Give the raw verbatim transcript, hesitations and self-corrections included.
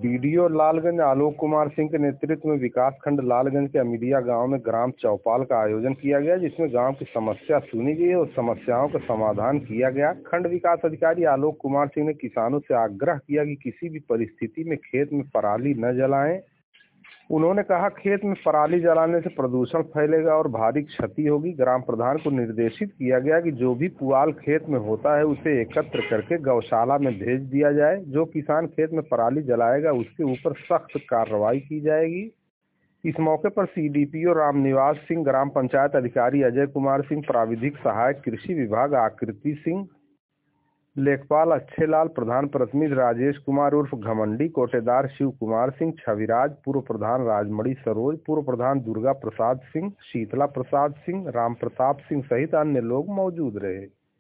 BDO Lalganj Alok Kumar Singh के नेतृत्व में विकास खंड लालगंज के अमीडिया गांव में ग्राम चौपाल का आयोजन किया गया, जिसमें गांव की समस्या सुनी गई और समस्याओं का समाधान किया गया। खंड विकास अधिकारी आलोक कुमार सिंह ने किसानों से आग्रह किया कि किसी भी परिस्थिति में खेत में पराली न जलाएं। उन्होंने कहा, खेत में पराली जलाने से प्रदूषण फैलेगा और भारी क्षति होगी। ग्राम प्रधान को निर्देशित किया गया कि जो भी पुआल खेत में होता है उसे एकत्र करके गौशाला में भेज दिया जाए। जो किसान खेत में पराली जलाएगा उसके ऊपर सख्त कार्रवाई की जाएगी। इस मौके पर सीडीपीओ रामनिवास सिंह, ग्राम पंचायत अधिकारी अजय कुमार सिंह, प्राविधिक सहायक कृषि विभाग आकृति सिंह, लेखपाल अच्छे लाल, प्रधान प्रतिनिधि राजेश कुमार उर्फ घमंडी, कोटेदार शिव कुमार सिंह, छविराज, पूर्व प्रधान राजमणि सरोज, पूर्व प्रधान दुर्गा प्रसाद सिंह, शीतला प्रसाद सिंह, राम प्रताप सिंह सहित अन्य लोग मौजूद रहे।